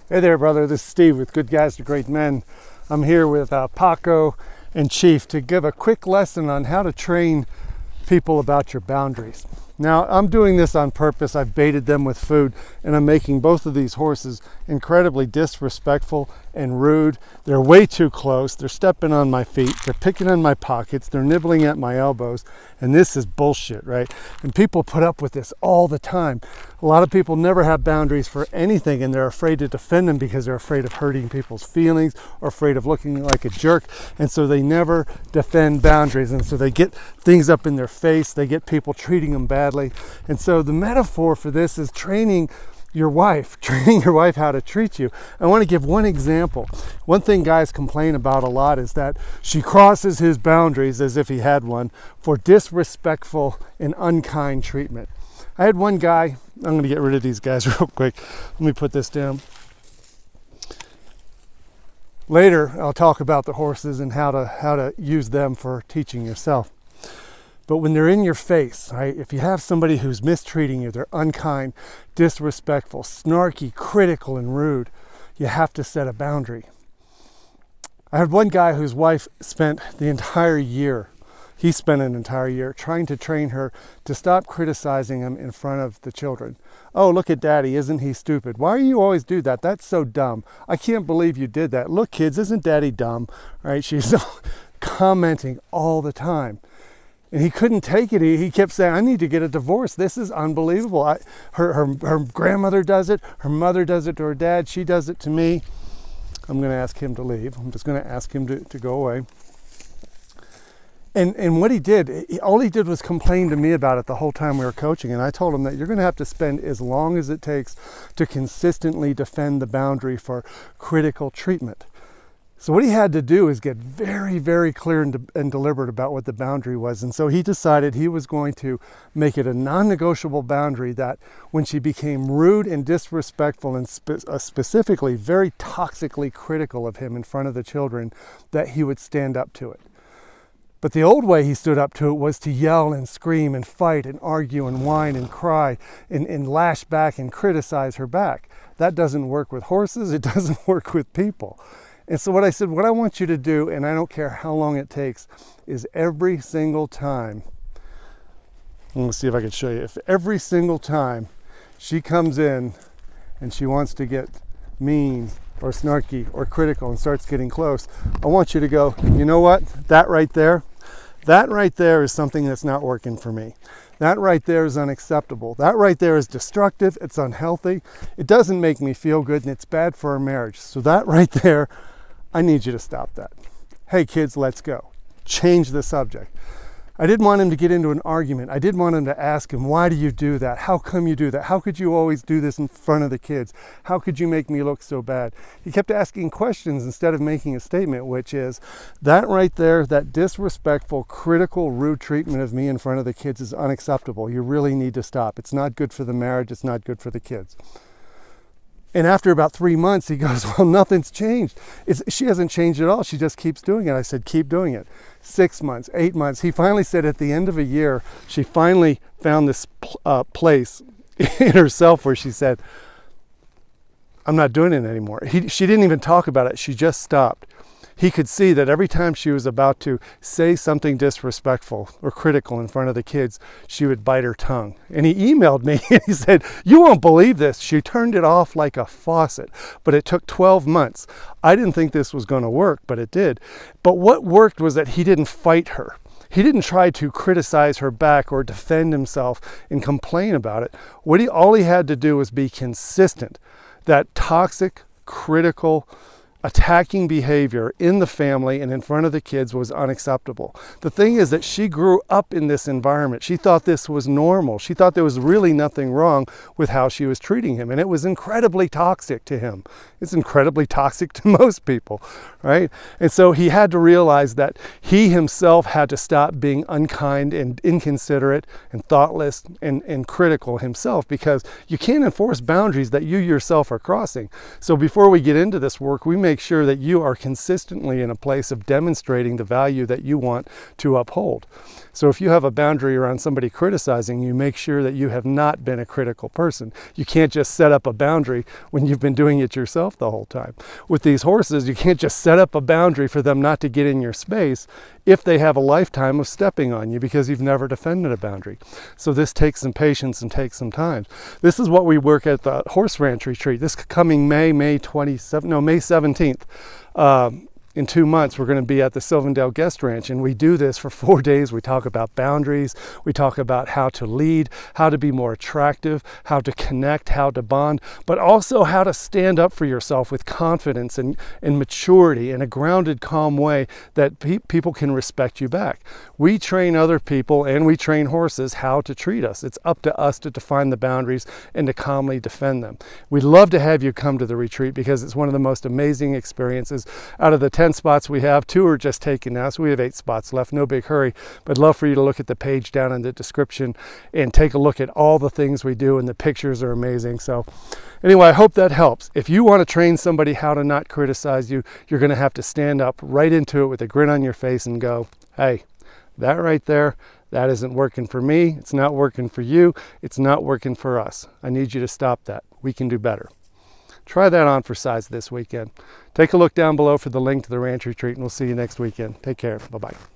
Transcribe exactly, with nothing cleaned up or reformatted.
Hey there, brother. This is Steve with Good Guys to Great Men. I'm here with uh, Paco and Chief to give a quick lesson on how to train people about your boundaries. Now, I'm doing this on purpose. I've baited them with food, and I'm making both of these horses incredibly disrespectful and rude. They're way too close. They're stepping on my feet. They're picking on my pockets. They're nibbling at my elbows. And this is bullshit, right? And people put up with this all the time. A lot of people never have boundaries for anything, and they're afraid to defend them because they're afraid of hurting people's feelings or afraid of looking like a jerk. And so they never defend boundaries. And so they get things up in their face. They get people treating them badly. And so the metaphor for this is training your wife, training your wife how to treat you. I want to give one example. One thing guys complain about a lot is that she crosses his boundaries, as if he had one, for disrespectful and unkind treatment. I had one guy, I'm going to get rid of these guys real quick. Let me put this down. Later, I'll talk about the horses and how to, how to use them for teaching yourself. But when they're in your face, right? If you have somebody who's mistreating you, they're unkind, disrespectful, snarky, critical, and rude, you have to set a boundary. I had one guy whose wife spent the entire year, he spent an entire year trying to train her to stop criticizing him in front of the children. Oh, look at daddy, isn't he stupid? Why do you always do that? That's so dumb. I can't believe you did that. Look, kids, isn't daddy dumb? Right? She's commenting all the time. And he couldn't take it. He, he kept saying, I need to get a divorce. This is unbelievable. I, her, her, her grandmother does it. Her mother does it to her dad. She does it to me. I'm going to ask him to leave. I'm just going to ask him to, to go away. And, and what he did, he, all he did was complain to me about it the whole time we were coaching. And I told him that you're going to have to spend as long as it takes to consistently defend the boundary for critical treatment. So what he had to do is get very, very clear and, de and deliberate about what the boundary was. And so he decided he was going to make it a non-negotiable boundary that when she became rude and disrespectful and spe uh, specifically very toxically critical of him in front of the children, that he would stand up to it. But the old way he stood up to it was to yell and scream and fight and argue and whine and cry and, and lash back and criticize her back. That doesn't work with horses. It doesn't work with people. And so what I said, what I want you to do, and I don't care how long it takes, is every single time, let's see if I can show you, if every single time she comes in and she wants to get mean or snarky or critical and starts getting close, I want you to go, you know what, that right there, that right there is something that's not working for me. That right there is unacceptable. That right there is destructive, it's unhealthy, it doesn't make me feel good, and it's bad for our marriage. So that right there, I need you to stop that. Hey kids, let's go. Change the subject. I didn't want him to get into an argument. I did want him to ask him, why do you do that? How come you do that? How could you always do this in front of the kids? How could you make me look so bad? He kept asking questions instead of making a statement, which is, that right there, that disrespectful, critical, rude treatment of me in front of the kids is unacceptable. You really need to stop. It's not good for the marriage. It's not good for the kids. And after about three months, he goes, well, nothing's changed. It's, she hasn't changed at all. She just keeps doing it. I said, keep doing it. Six months, eight months. He finally said at the end of a year, she finally found this uh, place in herself where she said, I'm not doing it anymore. He, she didn't even talk about it. She just stopped. He could see that every time she was about to say something disrespectful or critical in front of the kids, she would bite her tongue. And he emailed me and he said, you won't believe this. She turned it off like a faucet, but it took twelve months. I didn't think this was going to work, but it did. But what worked was that he didn't fight her. He didn't try to criticize her back or defend himself and complain about it. What he, all he had to do was be consistent. That toxic, critical, attacking behavior in the family and in front of the kids was unacceptable. The thing is that she grew up in this environment. She thought this was normal. She thought there was really nothing wrong with how she was treating him, and it was incredibly toxic to him. It's incredibly toxic to most people, right? And so he had to realize that he himself had to stop being unkind and inconsiderate and thoughtless and, and critical himself, because you can't enforce boundaries that you yourself are crossing. So before we get into this work, we make make sure that you are consistently in a place of demonstrating the value that you want to uphold. So if you have a boundary around somebody criticizing you, make sure that you have not been a critical person. You can't just set up a boundary when you've been doing it yourself the whole time. With these horses, you can't just set up a boundary for them not to get in your space if they have a lifetime of stepping on you because you've never defended a boundary. So this takes some patience and takes some time. This is what we work at the Horse Ranch Retreat. This coming May, May twenty-seventh, no, May seventeenth. Um, In two months, we're going to be at the Sylvandale Guest Ranch, and we do this for four days. We talk about boundaries. We talk about how to lead, how to be more attractive, how to connect, how to bond, but also how to stand up for yourself with confidence and, and maturity in a grounded, calm way that pe people can respect you back. We train other people and we train horses how to treat us. It's up to us to define the boundaries and to calmly defend them. We'd love to have you come to the retreat because it's one of the most amazing experiences. Out of the ten spots we have, two are just taken now, so we have eight spots left. No big hurry, but I'd love for you to look at the page down in the description and take a look at all the things we do, and the pictures are amazing. So anyway, I hope that helps. If you want to train somebody how to not criticize you, you're going to have to stand up right into it with a grin on your face and go, hey, that right there, that isn't working for me. It's not working for you. It's not working for us. I need you to stop that. We can do better. Try that on for size this weekend. Take a look down below for the link to the ranch retreat, and we'll see you next weekend. Take care. Bye-bye.